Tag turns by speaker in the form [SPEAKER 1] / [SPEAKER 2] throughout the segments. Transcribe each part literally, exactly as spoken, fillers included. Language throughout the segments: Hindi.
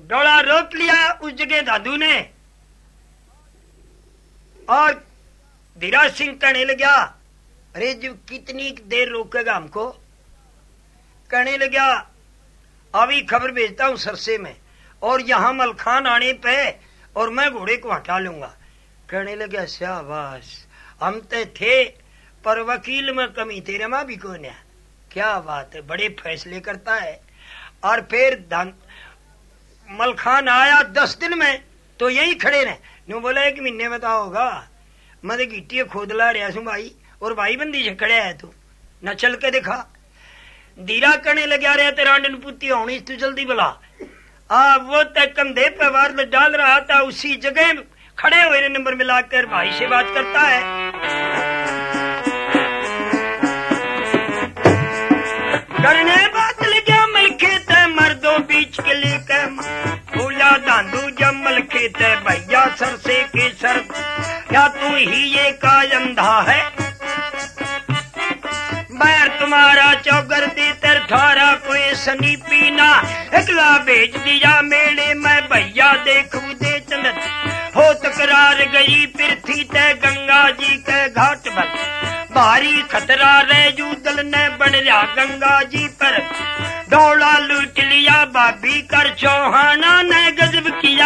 [SPEAKER 1] डोला रोक लिया उस जगह दादू ने और धीराज सिंह कहने लगा, अरे जो कितनी देर रोकेगा हमको? कहने लगा, अभी खबर भेजता हूं सरसे में और यहां मलखान आने पे और मैं घोड़े को हटा लूंगा। कहने लगा, शाबाश, हम तो थे पर वकील में कमी तेरे मां भी कौन है। क्या बात है, बड़े फैसले करता है। और फिर धन मलखान आया दस दिन में तो यही खड़े रहे। न्यू बोला एक महीने में तो होगा, मैं गिट्टी खोद ला रहा हूं भाई, और भाई बंदी से खड़े है तू, न चल के दिखा। धीरा करने लगा रहा तेरा पुती होनी तू जल्दी बुला। आ वो तक कंधे पे वार डाल रहा था, उसी जगह खड़े हुए नंबर मिलाकर भाई से बात करता है। करने बात लगा मलखे ते मर्दों बीच के लेकर फूला दांदू जब मलखे ते भैया सर से के सर, क्या तू ही ये का अंधा है? बैर तुम्हारा चौगर दी तर थारा कोई सनी पीना, एकला भेज दिया मेले में भैया देखू दे चंदन। हो तकरार गई पृथ्वी ते गंगा जी के घाट पर, भारी खतरा रह जूदल ने बन रहा गंगा जी पर। डोला लूट लिया भाभी कर चौहाना ने गजब किया।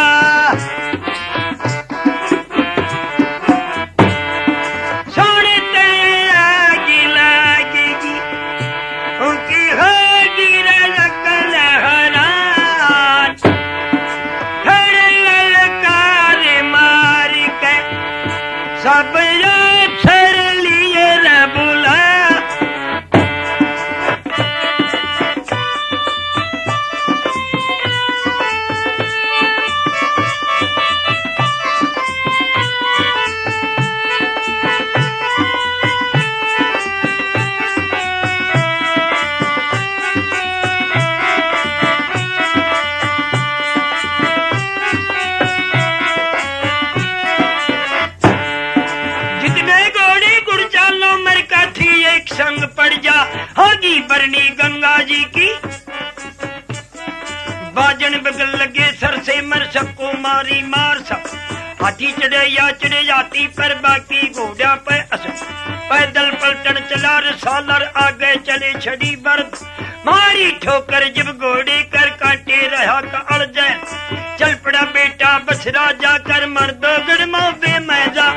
[SPEAKER 1] संग पड़ जा होगी बरनी गंगा जी की। बाजन बगल लगे सर से मर सबको मारी मार सब, हाथी चढ़े या चढ़े जाती पर बाकी घोड़ा पे असर। पैदल पलटन चला रसालर आगे चले छड़ी बर्द, मारी ठोकर जब घोड़े कर काटे रहा का अड़ जाए। चल पड़ा बेटा बस राजा कर मर्दो गड़मो बेमैजा।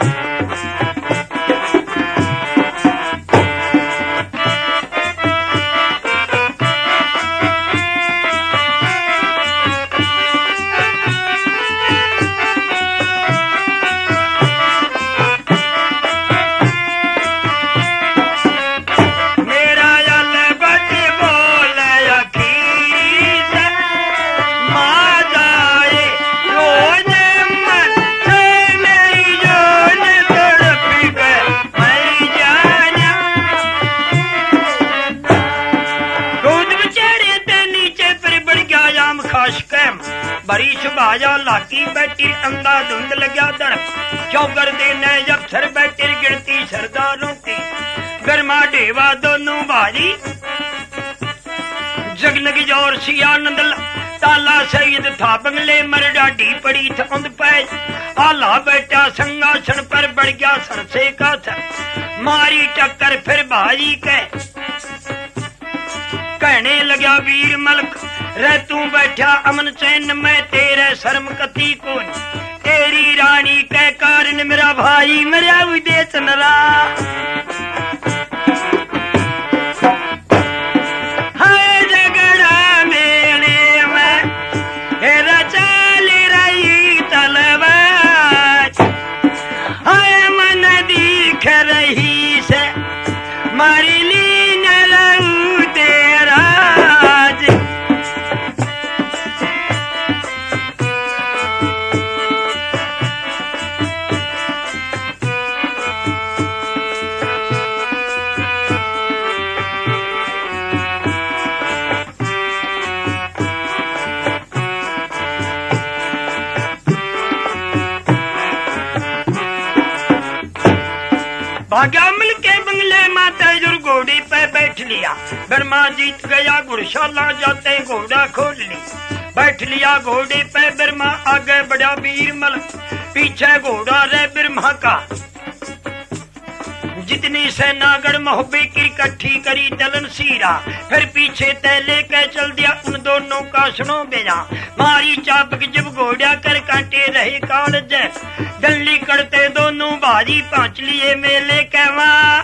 [SPEAKER 1] सुबाजा लाकी बैठी अंधा धुंध लगा दड़, चौगर देने जब सर बैठी गिनती सरदारों की। गर्मा ढेवा दोनों भारी जगनग जोर सियानंद ताला सईद था बंगले मर डाढ़ी पड़ी थोंद पे। आला बैठा संगासन पर बढ़ गया सरसे का था, मारी टक्कर फिर भारी के कहने लगा वीर मलक रह तू बैठा अमन चैन में तेरे शर्म कती को। तेरी रानी के कारण मेरा भाई मरा विदेश नरा। हाय झगड़ा मेले में हेरा चाल रही तलवार, हाय मन दिख रही से मारी ली न रहू तेरा। भाग्या मिल के बंगले माता जुर घोड़ी पे बैठ लिया। बर्मा जीत गया घुड़शाला जाते घोड़ा खोल ली। बैठ लिया घोड़े पे बिरमा, आगे बढ़ा बीरमल, पीछे घोड़ा रे बिरमा का। जितनी सेनागढ़ मोहब्बे की इकट्ठी करी दलन सीरा, फिर पीछे तय लेके चल दिया उन दोनों का सुनो बेजा। मारी चापक जब घोड़ा कर काटे रहे काल जय, डल्ली करते दोनों भारी पहुंच लिए मेले के वहां।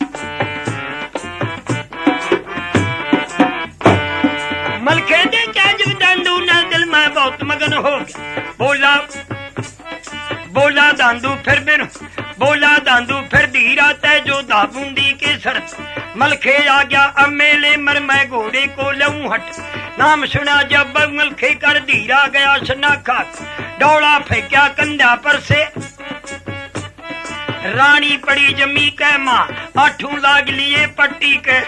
[SPEAKER 1] मलखे दे क्या जब दांडू ना दिल में बहुत मगन हो गया, बोला बोला दांडू फिर बिन बोला दांडू फिर धीरा तय जो दाबूंदी के सर। मलखे आ गया अब मेले मर मैं घोड़े को लऊं हट, नाम सुना जब मलखे कर धीरा गया सना खा। डोला फेंका कंधा पर से रानी पड़ी जमी के माँ, आठू लाग लिए पट्टी के।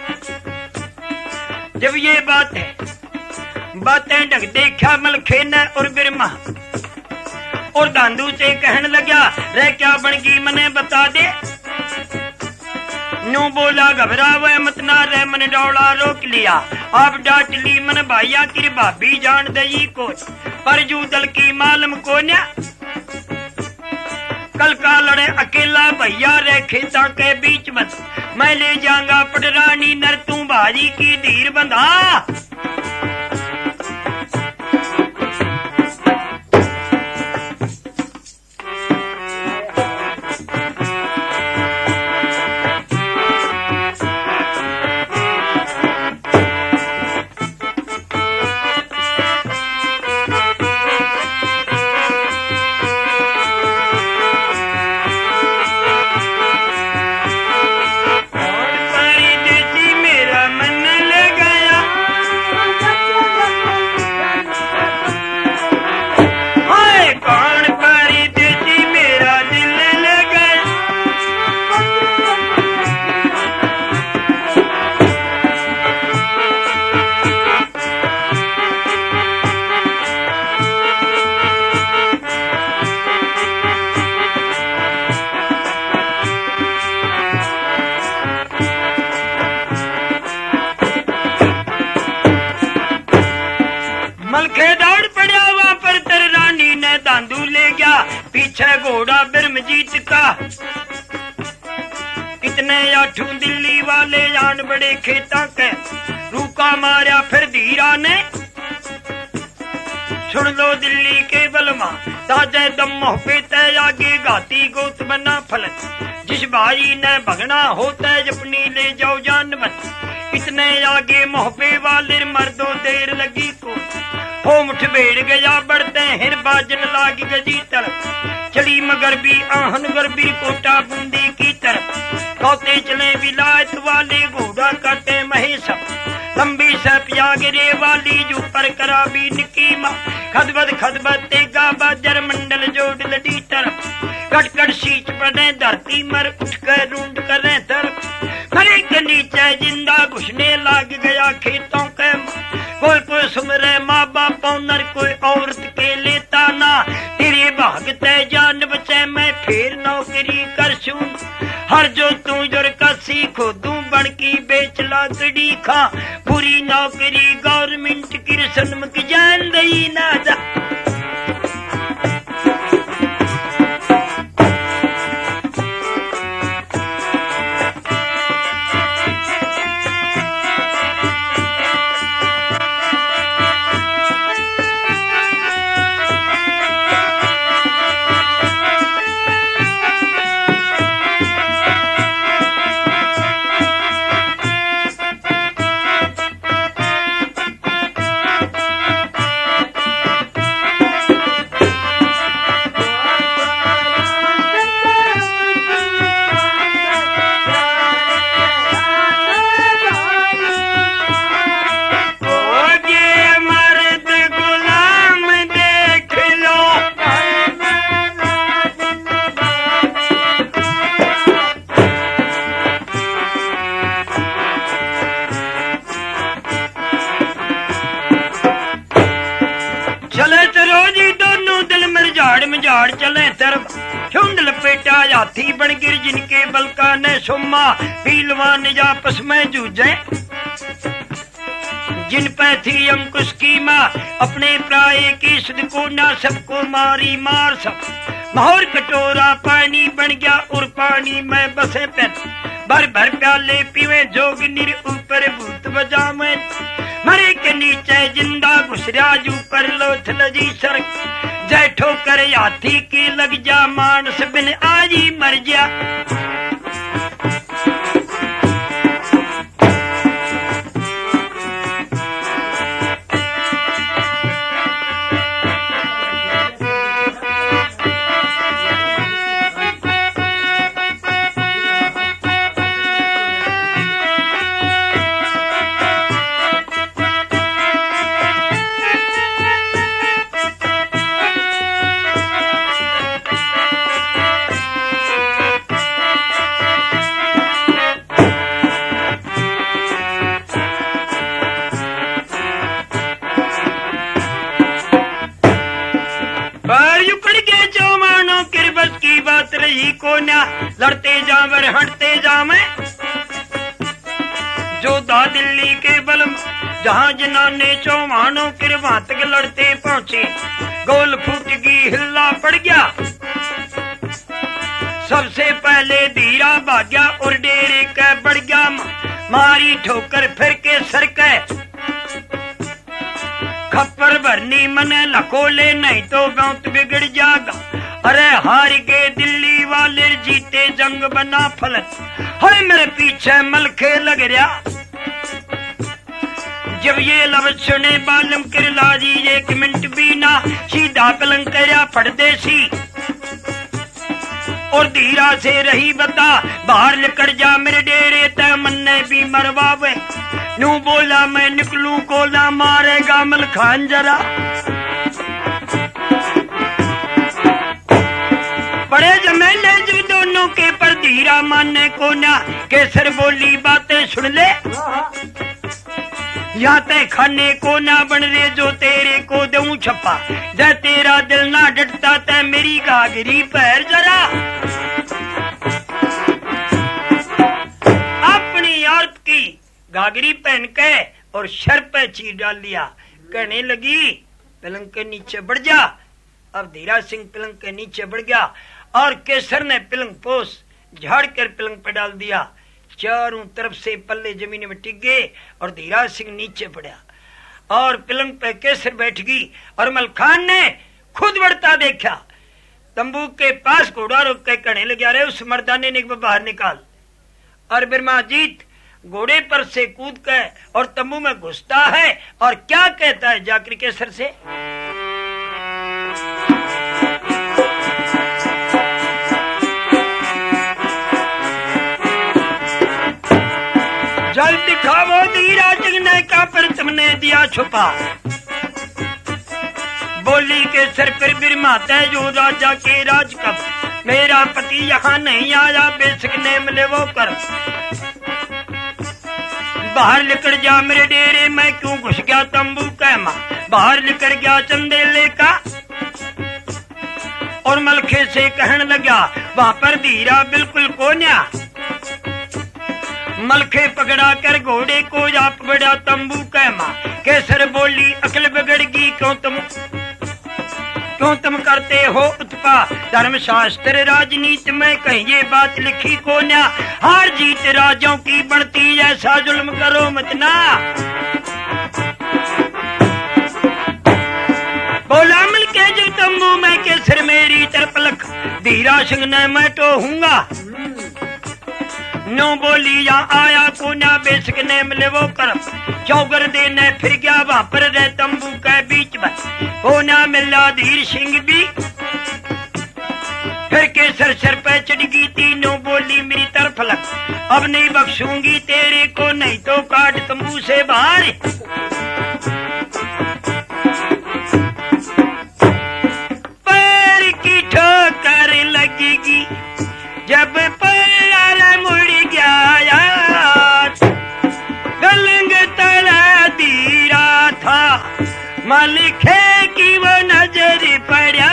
[SPEAKER 1] जब ये बात है बातें ढक देखा मलखे ने और बिरमा, और दांडू से कहने लगा रे क्या बन गई मने बता दे। नो बोला घबरावे मत ना रे, मन डोला रोक लिया। आप डांट ली मन भाइया की भाभी जान दई को, पर जू दल की मालूम को न। कल का लड़े अकेला भैया रे खेता के बीच में, मैं ले जाऊंगा पटरानी नर तू भारी की धीर बंधा। पीछे घोड़ा बिरमजीत का। इतने आठू दिल्ली वाले जान बड़े खेता के, रूका मारा फिर धीरा ने। सुन लो दिल्ली के बलमा, ताजे दम मोहब्बे तय आगे गाती गोत बना फल। जिस भाई ने भगना होता अपनी ले जाओ जान बच। इतने आगे मोहब्बे वाले मर्दों देर लगी को, हो मुठ बेड़ गया बढ़ते हिर बाजन लाग गजी तरफ। चली मगर भी आहन गरबी कोटा बूंदी की तरफ। कौते चले विलायत वाले घोड़ा काटे महेश, लंबी से पिया गिरे वाली जो पर करा भी निकी माँ। खदबद खदबद तेगा बाजर मंडल जोड़ लड़ी तरफ। कटकट सींच पड़े धरती मर उठ कर रूंड करे तरफ। मरे के नीचे जिंदा घुसने लाग गया खेतों के। कोई कोई सुमरे माँ बाप नर, कोई औरत के लेता ना। तेरे भागते जान बचे मैं फिर नौकरी कर सूं। हर जो तू जोर का सीखो तू बन की बेच लाकड़ी खा। पूरी नौकरी गवर्नमेंट की सनमक जान दई ना जा। चले तरफ झुंड लपेटा हाथी बन गिर जिनके बलका ने सुमा। पीलवान आपस में जूझे जिन पे थी अंकुश की माँ, अपने प्राय की सुध को ना सबको मारी मार सब। मोहर कटोरा पानी बन गया और पानी में बसे पे भर भर प्याले पीवे जोग निर ऊपर भूत बजा में मरे के नीचे जिंदा घुसराज ऊपर लोथ लजी सड़क जय ठोकर हाथी की लग जा मानस बिन आज ही मर जा। लड़ते जावर हटते जामे जोधा दिल्ली के बलम जहां जनाने चौमानों के भातक लड़ते पहुंचे गोल फूट गई हिल्ला पड़ गया। सबसे पहले धीरा भाग्या और डेरे के बढ़ गया मारी ठोकर फिर के सर के खप्पर भरनी मने लकोले नहीं तो गांव बिगड़ जाएगा। अरे हार के दिल्ली वाले जीते जंग बना फलत हरे मेरे पीछे मलखे लग रहा। जब ये लफ्ज सुने बालम किरलाजी एक मिनट भी ना सीधा पलंग करया परदेसी और धीरा से रही बता बाहर निकल जा मेरे डेरे ते मन्ने भी मरवावे नू बोला मैं निकलूं कोला मारेगा मलखान जरा। बड़े जमेले जब दोनों के पर धीरा मानने को ना केसर बोली बातें सुन ले या ते खाने को ना बन रे जो तेरे को दूं छप्पा जै तेरा दिल ना डटता ते मेरी घाघरी पैर जरा। अपनी औरत की घाघरी पहन के और शर पे चीर डाल लिया। कहने लगी पलंग के नीचे बढ़ जा। अब धीरा सिंह पलंग के नीचे बढ़ गया और केसर ने पलंग पोस झाड़ कर पलंग पे डाल दिया। चारों तरफ से पल्ले जमीन में टिक गए और धीरा सिंह नीचे पड़ा और पलंग पे केसर बैठ गई और मलखान ने खुद बढ़ता देखा। तंबू के पास घोड़ा रोक के कहने लगे अरे उस मर्दाने ने बाहर निकाल। और बिरमाजीत घोड़े पर से कूद के और तंबू में घुसता है और क्या कहता है जाकर केसर से जल दिखावो धीरा जगने का पर तुमने दिया छुपा। बोली के सर पर बिरमाता है जो राजा के राज कब मेरा पति यहाँ नहीं आया बेशक ने मिले वो कर बाहर निकल जा मेरे डेरे में क्यों घुस गया तंबू कैमा बाहर निकल गया चंदेले का और मलखे से कहने लगा वहां पर धीरा बिल्कुल कोन्या। मलखे पकड़ा कर घोड़े को जा पकड़ा तंबू कैमा। केसर बोली अकल बिगड़गी क्यों तुम क्यों तुम करते हो उत्पा धर्म शास्त्र राजनीति में कहीं ये बात लिखी को ना हार जीत राजों की बढ़ती ऐसा जुल्म करो मत ना। बोला मिल के जब तंबू में केसर मेरी तरफ लख धीरा सिंह ने मैं तो हूँगा नो बोली या आया को ना बेशक ने मिले वो कर चौगर देने फिर गया वहां पर रहे तंबू के बीच में को ना मिला धीर सिंह भी फिर के सर सर पे चढ़ गई तीनों बोली मेरी तरफ लग अब नहीं बख्शूंगी तेरे को नहीं तो काट तंबू से बाहर। पैर की ठोकर लगेगी जब पैर मुड़ गया गलंग तला धीरा था मलखे की वो नजर पड़ा।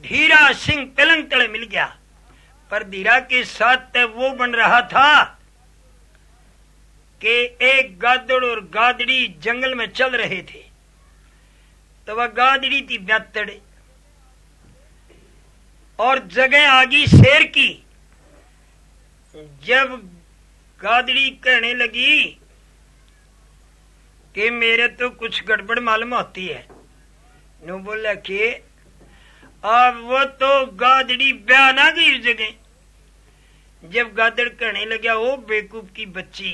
[SPEAKER 1] धीरा सिंह पलंग तले मिल गया, पर धीरा के साथ वो बन रहा था कि एक गादड़ और गादड़ी जंगल में चल रहे थे। तो वह गादड़ी थी ब्यातड़ और जगह आगी शेर की। जब गादड़ी कहने लगी कि मेरे तो कुछ गड़बड़ मालूम होती है, नो बोला कि अब वो तो गादड़ी बयान आ गई उस जगह। जब गादड़ कहने लगा ओ बेवकूफ की बच्ची,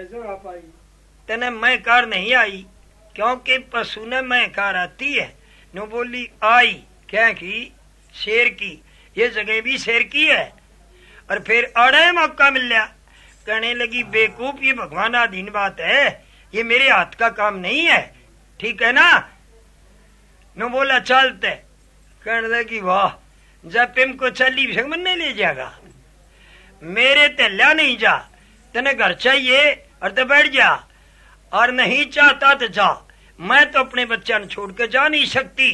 [SPEAKER 1] तने मैं कार नहीं आई, क्योंकि पशु ने मैं कार आती है। नो बोली आई क्या की शेर की, ये जगह भी शेर की है। और फिर अड़े मौका मिल लिया, कहने लगी बेवकूफ ये भगवान अधीन बात है, ये मेरे हाथ का काम नहीं है, ठीक है ना। नो बोला चलते, कहने लगी वाह जब पिम को चली मन नहीं ले जाएगा, मेरे तेल्या नहीं जा, तेने घर चाहिए और तो बैठ जा, और नहीं चाहता तो जा, मैं तो अपने बच्चा छोड़ के जा नहीं सकती।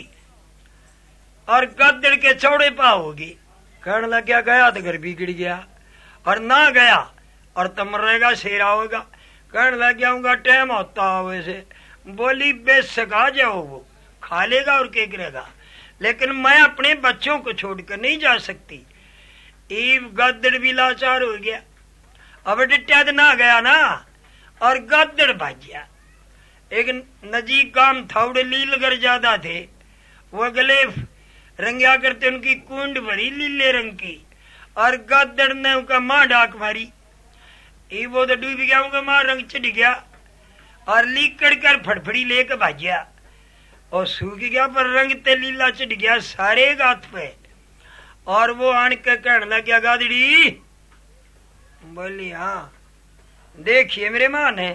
[SPEAKER 1] और गद्दड़ के चौड़े पा होगी। कहने लग गया गया तो घर बिगड़ गया, और ना गया और तम रहेगा शेरा होगा। कहने लग गया टाइम होता वैसे। बोली बेसका जाओ, वो खा लेगा और क्या करेगा, लेकिन मैं अपने बच्चों को छोड़कर नहीं जा सकती। ईब गद्दड़ भी लाचार हो गया, अब डिट्टा तो ना गया ना, और गद्दड़ भाग गया। एक नजीक गांव था, उड़े लीलगर ज्यादा थे, वो गले रंगिया करते, उनकी कुंड भरी लीले रंग की, और गद्दड़ ने उनका मां डाक मारी। ई वो तो डूब गया, उनका मां रंग चढ़ गया और लीकड़ कर फड़फड़ी लेकर भाग गया, और सूख गया पर रंग ते लीला चढ़ गया सारे गात पे। और वो आन के कहने लग गया गादड़ी, बोली हाँ देखिए मेरे मां ने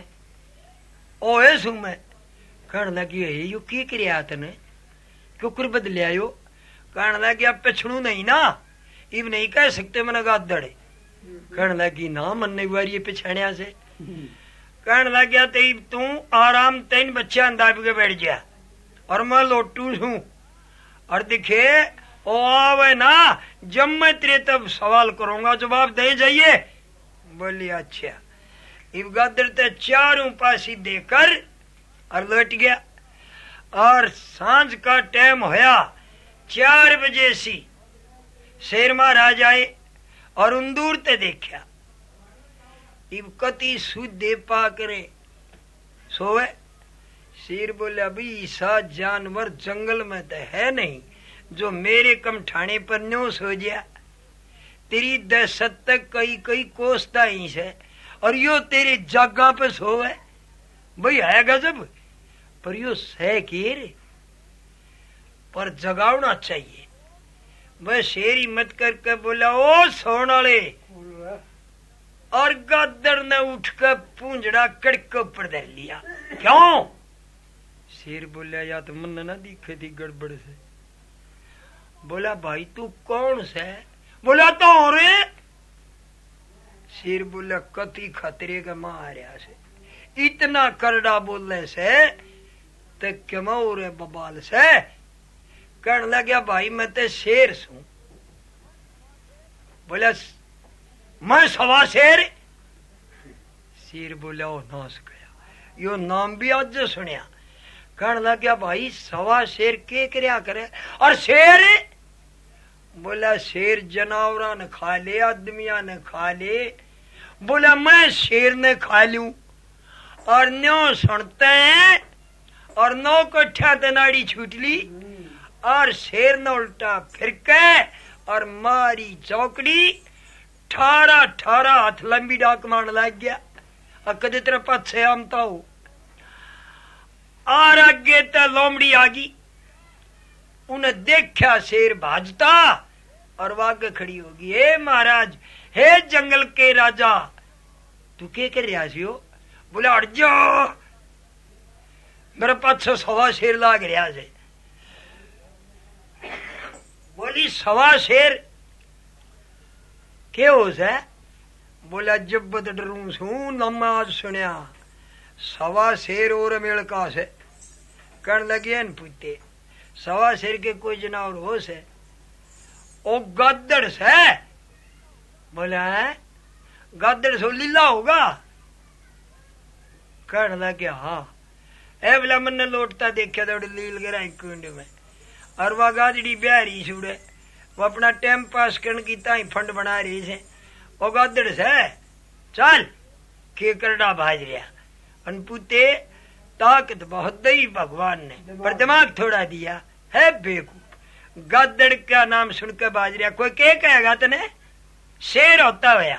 [SPEAKER 1] ओए सू मैं। कहने लगी यू की क्रिया तने क्यों कर बदले आयो। कहने लगी अब पिछड़ू नहीं ना, इब नहीं कह सकते मैंने गादड़। कहने लगी ना मन नहीं हुआ पिछाणिया से। कहने लग गया तो तू आराम तीन बच्चे दाब के बैठ गया, और मैं लोटू हूं, और दिखे ओ आवे ना जब मैं तेरे तब सवाल करूंगा जवाब दे जाइए। बोली अच्छा। इब गद्दड़ ते चारों पासी देकर और लौट गया, और सांझ का टाइम होया चार बजे सी शेर महाराज आए और उन्दूर ते देखा। इब कति सुदे पा करे सोवे। शेर बोला भाई सा जानवर जंगल में तो है नहीं जो मेरे कम ठाणे पर न्यो सो गया। तेरी दहशत तक कई कई कोसता ही से, और यो तेरे जगह पे सोवे। भाई है गजब, पर यो सह के रे, पर जगावना चाहिए। वह शेर हिम्मत करके बोला ओ सोने वाले, और गद्दड़ ने उठकर पूंजड़ा कड़क ऊपर धर लिया। क्यों? शेर बोला या तो मन ना दिखे थी गड़बड़ से। बोला भाई तू कौन से? बोला तो रे। शेर बोला कति खतरे का मारिया से, इतना करड़ा बोलने से तो क्यों रे बबाल से। कहने लगा भाई मैं तो शेर सू। बोला मैं सवा शेर। शेर बोला ओ नास गया, यो नाम भी आज सुनिया। कहने लगा भाई सवा शेर के क्या करे, और शेर? बोला शेर जानवरा ने खा ले, आदमिया ने खा ले। बोला मैं शेर ने खा लूं, और न्यो सुनते हैं, और नौ कट्ठा तनाड़ी छूट ली, और शेर ने उल्टा फिर के और मारी चौकड़ी, ठारा ठारा हाथ लंबी डाक मारने लग गया। कदे तेरे पाछे आमता हो, और आगे तो लोमड़ी आ गई। उन्हें देखा शेर भाजता, और वाग खड़ी होगी। हे महाराज, हे जंगल के राजा, तू क्या कर रहा सी हो? बोला हट जाओ, मेरे पाछे सवा शेर लाग रहा से। बोली सवा शेर के हो से? बोला जब बद डरू सू नमाज सुनिया सवा शेर और मेल का से। कण लगे न पूछते सवा शेर के कोई जनावर हो से? ओ गद्दड़ से बोला है गद्दड़ सो लीला होगा। कहने लगे हाँ। ए बोला मैंने लौटता देखा तो लील गिरा कुंड में और वह गाजड़ी बिहारी छुड़े वो अपना टाइम पास करने की ताई फंड बना रही से। वो गद्दड़ से चल के करड़ा भाज रहा अनपुते ताकत बहुत दई भगवान ने पर दिमाग थोड़ा दिया है बेवकूफ। गद्दड़ का नाम सुनकर बाज रहा कोई के कहेगा तने शेर होता हुआ।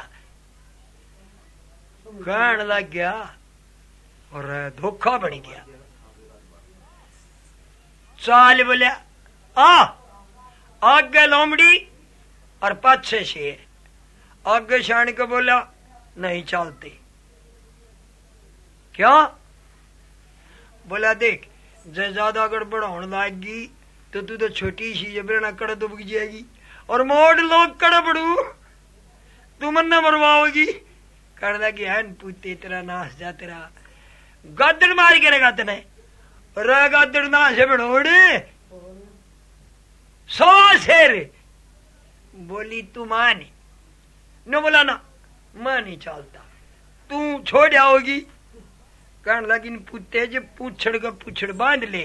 [SPEAKER 1] कहने लग गया और धोखा बन गया। चाल बोलिया आ आगे लोमड़ी और पाछे शेर। आगे शान को बोला नहीं चलते। क्या बोला देख जे ज्यादा गड़बड़ होने लागी तो तू तो छोटी सी जबरना कड़ दुब जाएगी और मोड़ लोग कड़बड़ू तू मन मरवाओगी। कर लगी है पूते तेरा नाश जा तेरा गद्दड़ मार के रहेगा तेने रे गद्दड़ नाश है बड़ोड़े सौ शेर। बोली तू माने न बोला ना मां नहीं चलता तू छोड़ आओगी। कहने लगी पुते जो पूछड़ का पूछड़ बांध ले।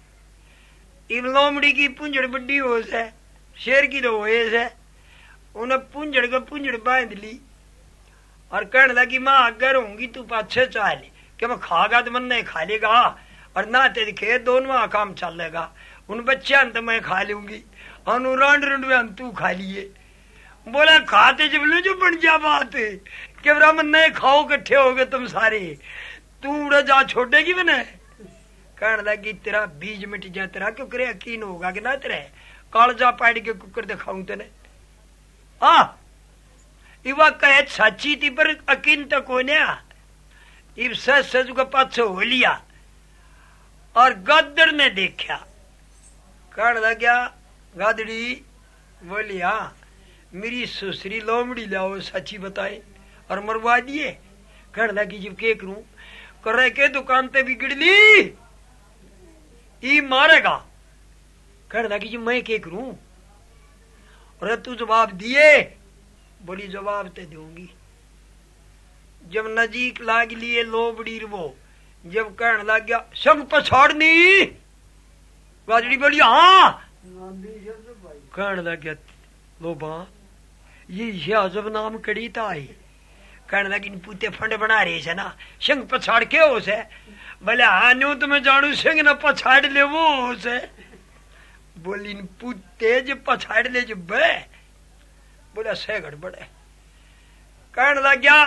[SPEAKER 1] इन लोमड़ी की पूंजड़ बड्डी हो से शेर की तो होए से उन्हें पूंजड़ का पूंजड़ बांध ली और कहने लगी मां अगर होंगी तू पाछे चाह ले कि मैं खागा तो मन नहीं खा लेगा और ना तेरे खेत दोनों काम चलेगा उन बच्चे तो मैं खा लूंगी और रांड रंड तू खा लिए। बोला खाते जब लो जो बन जा बात कि ब्राह्मण नहीं खाओ इकट्ठे हो गए तुम सारे तू उड़ा जा छोड़ेगी मैंने। कहने लगी तेरा बीज मिट जा तेरा क्यों करे यकीन होगा कि ना तेरे कालजा पाड़ के कुकर दिखाऊं तेने। आ इवा कहे सच्ची थी पर यकीन तो कोने इब सच सच का पाछो हो लिया और गद्दड़ ने देखा। कहने लगा गादड़ी बोली हाँ मेरी सुसरी लोमड़ी लाओ सच्ची बताए और मरवा दिए। कहने लगी जब के करूं कर रहे के दुकान पे बिगड़ ली ई मारेगा। कहने लगी जी मैं के करूं और तू जवाब दिए। बोली जवाब ते दूंगी। जब नजीक लाग लिए लोबड़ी वो जब कहने लग गया संग पछाड़नी गाजड़ी बोली हाँ। कहने लग गया लोबा ये अजब नाम कड़ी था आई। कहने लगी पूते फंड बना रहे से ना संग पछाड़ के हो से बोले हाँ न्यू तो मैं जानू संग न पछाड़ ले वो हो से। बोली पूते जो पछाड़ ले जो बे बोला से गड़बड़े। कहने लग गया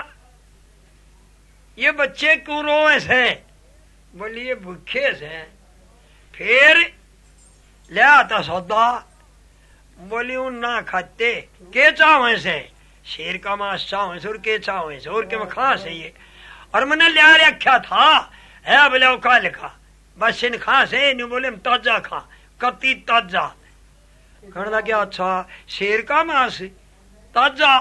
[SPEAKER 1] ये बच्चे क्यों रोए से। बोली ये भूखे से। फिर ले आता सौदा। बोली उन ना खाते के चावे से शेर का मांस चावे से और के चावे से और के मैं खा से ये और मैंने लिया रखा था है बोले खा लिखा बस इन खा से नहीं बोले ताजा खा कति ताजा। कहने लगे अच्छा शेर का मांस ताजा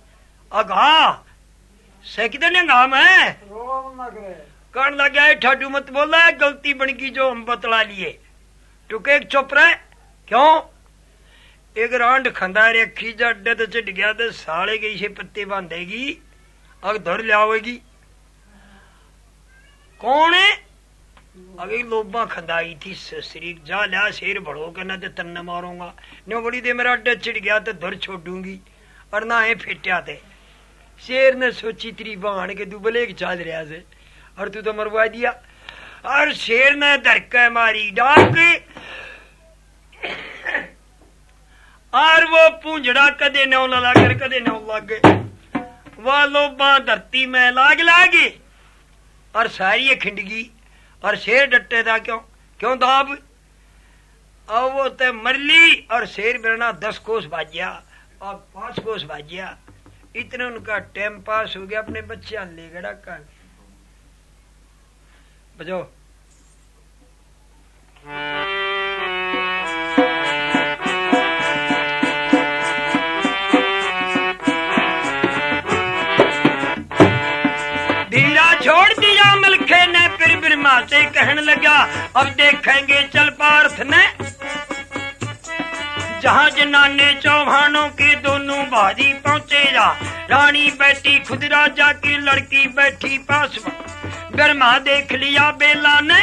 [SPEAKER 1] अघा से कितने घाम है। कहने लगे ठाडू मत बोला है गलती बन गई जो हम बतला लिए टुके चुप रहे क्यों। एक रांड खंदा रखी जड्डे तो चिट गया तो साले गई से पत्ते बांधेगी अग धर लियावेगी। कौन है अभी लोबा खंदाई थी ससरी जा लिया शेर बड़ो के ना तो तन्ने मारूंगा नो बड़ी दे मेरा अड्डा चिट गया तो धर छोड़ूंगी और ना है फेटिया थे। शेर ने सोची तेरी बहान के दुबले के चाल रहा से और तू तो मरवा दिया। और शेर ने धरके मारी डाक और वो पूंजड़ा कदे नौ लागर कदे नौ लागे वह लोबा धरती में लाग लागे और सारी खिंडगी और शेर डटे था क्यों क्यों दाब अब वो ते मरली और शेर बिरना दस कोस बाजिया और पांच कोस बाजिया। इतने उनका टाइम पास हो गया अपने बच्चे ले गड़ा कान बजो। धीरा छोड़ दिया मलखे ने फिर बिरमा से कहने लगा अब देखेंगे चल पार्थ ने जहां जनाने चौहानों के दोनों भाजी पहुंचे जा। रानी बैठी खुद राजा की लड़की बैठी पास। गरमा देख लिया बेला ने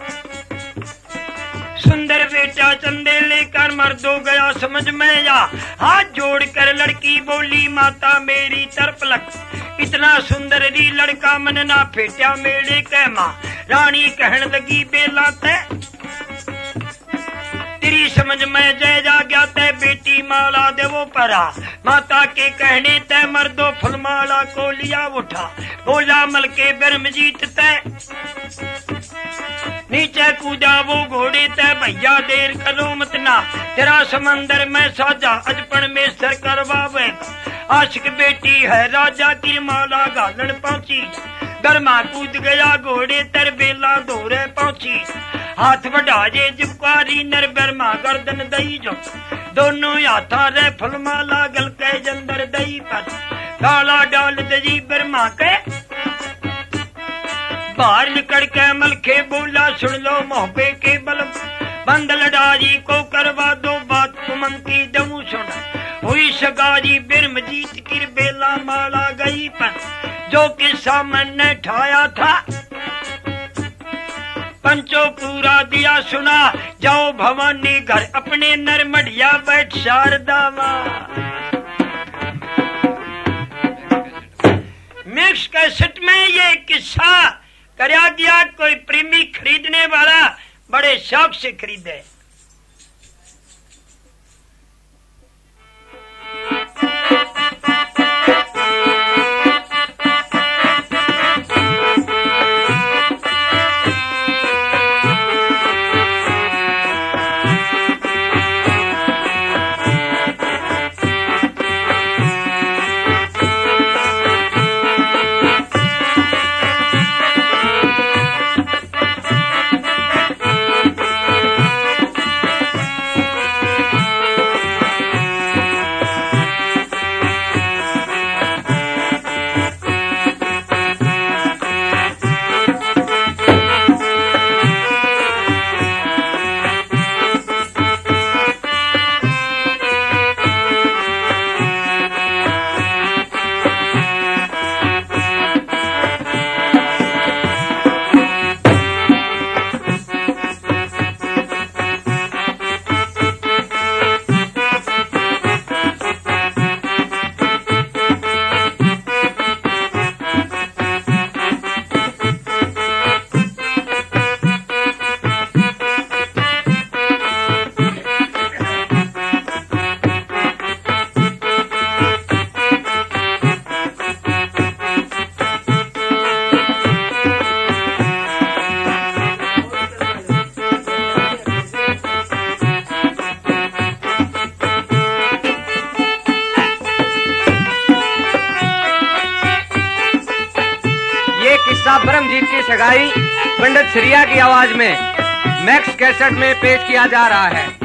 [SPEAKER 1] सुंदर बेटा चंदे लेकर मर्दो गया समझ में जा। हाथ जोड़कर लड़की बोली माता मेरी तरफ लग। इतना सुंदर री लड़का मन ना फेटा मेरे के माँ। रानी कहन लगी बेला ते तेरी समझ में जय जा गया तय बेटी माला देवो परा। माता के कहने तय मर्दो फुलमाला को लिया उठा। बोला मल के ब्रह्मजीत तय नीचे कूदा वो घोड़े तय भैया देर करो मत ना। तेरा समंदर में साजा अजपन में सर करवावेगा। आशिक बेटी है राजा की माला गालन पहुंची। गरमा कूद गया घोड़े तर बेला दौरे पहुंची। हाथ बढ़ाजे जुकारी नर बर्मा गर्दन दई जो। दोनों हाथा रे फुलमाला गल के जंदर दई पर। काला डाल दजी बर्मा के बाहर निकल के मलखे बोला सुन लो मोहब्बे के बल। बंद लड़ाई को करवा दो बात तुमन की दमू सुना। हुई सगारी बिरमजीत की बेला माला गई पर। जो किस्सा मैंने ठाया था पंचो पूरा दिया सुना। जाओ भवानी घर अपने नरमढ़िया बैठ शारदा माँ। मिक्स कैसेट में ये किस्सा करया गया। कोई प्रेमी खरीदने वाला बड़े शौक से खरीदे।
[SPEAKER 2] ब्रह्मजीत की सगाई पंडित श्रिया की आवाज में मैक्स कैसेट में पेश किया जा रहा है।